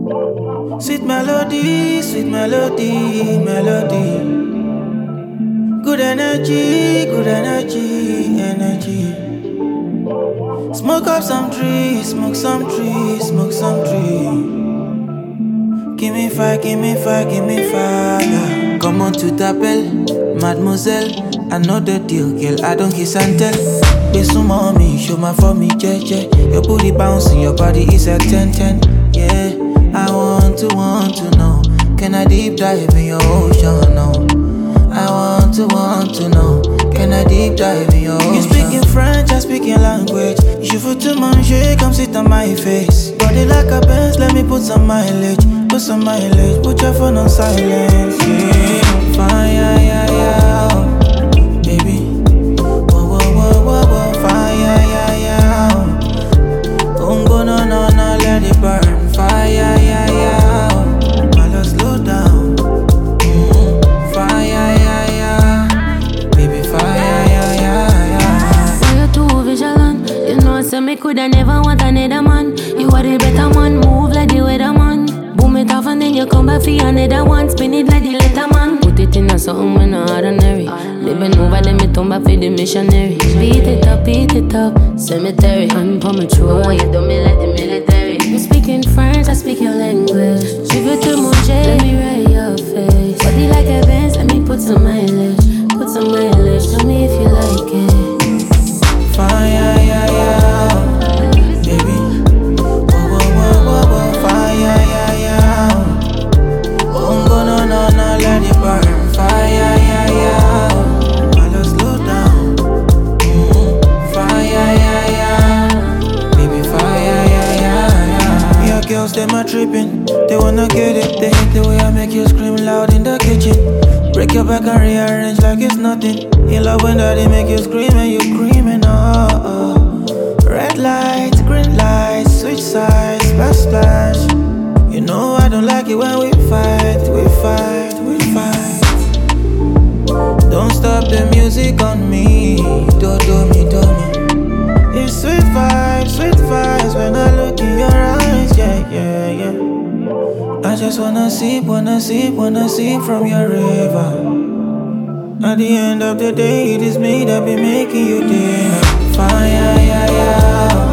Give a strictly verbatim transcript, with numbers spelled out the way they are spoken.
Sweet melody, sweet melody, melody. Good energy, good energy, energy. Smoke up some trees, smoke some trees, smoke some trees. Give me fire, give me fire, give me fire. Come on to t'appelle, mademoiselle. I know the deal, girl, I don't kiss and tell. Be some mommy, show my for me, je, je. Your booty bouncing, your body is a ten ten. Yeah, I want to, want to know. Can I deep dive in your ocean, no? I want to, want to know. Can I deep dive in your ocean? You speak in French, I speak in language. Je veux te manger, come sit on my face. Body like a Benz, let me put some mileage. Put some mileage, put your phone on silence. Yeah, fire, yeah, yeah, oh. Baby. Whoa, whoa, whoa, whoa, whoa, fire, yeah, yeah, oh. Don't go, no, no, no, let it burn. Fire, yeah, yeah, oh. My love, slow down. Mm-hmm. Fire, yeah, yeah. Baby, fire, yeah, yeah, yeah. Why you too vigilant? You know, say me coulda never want another man. You are the better man, move like the weatherman. Boom it off and then you come back for another one. Spin it like the letter man. Put it in a something when not ordinary. Living over them, me come back for the missionary. Beat it up, beat it up, cemetery. I'm for my true, why you do me like the military? You speak in French, I speak your language. Je veux te manger, let me write your face. Body like a Benz, let me put some mileage. Put some mileage, tell me if you like it. Fire, yeah, yeah, baby. Whoa, whoa, whoa, whoa, whoa, fire, yeah, yeah. Don't go, no, no, no, let it burn. Fire, yeah, yeah. My love, slow down. Mm-hmm. Fire, yeah, yeah. Baby, fire, yeah, yeah, yeah. Your girls, them are tripping. They wanna get it. They hate the way I make you scream loud in the kitchen. Break your back and rearrange like it's nothing. You love when daddy make you scream and you screaming, oh, oh. Red lights, green lights, switch sides, splash, splash. You know I don't like it when we fight, we fight, we fight. Don't stop the music on me, do do me, do me. It's sweet vibes, sweet vibes when I look in your eyes, yeah, yeah, yeah. I just wanna sip, wanna sip, wanna sip from your river. At the end of the day, it is me that be making you dinner. Fire, yeah, yeah.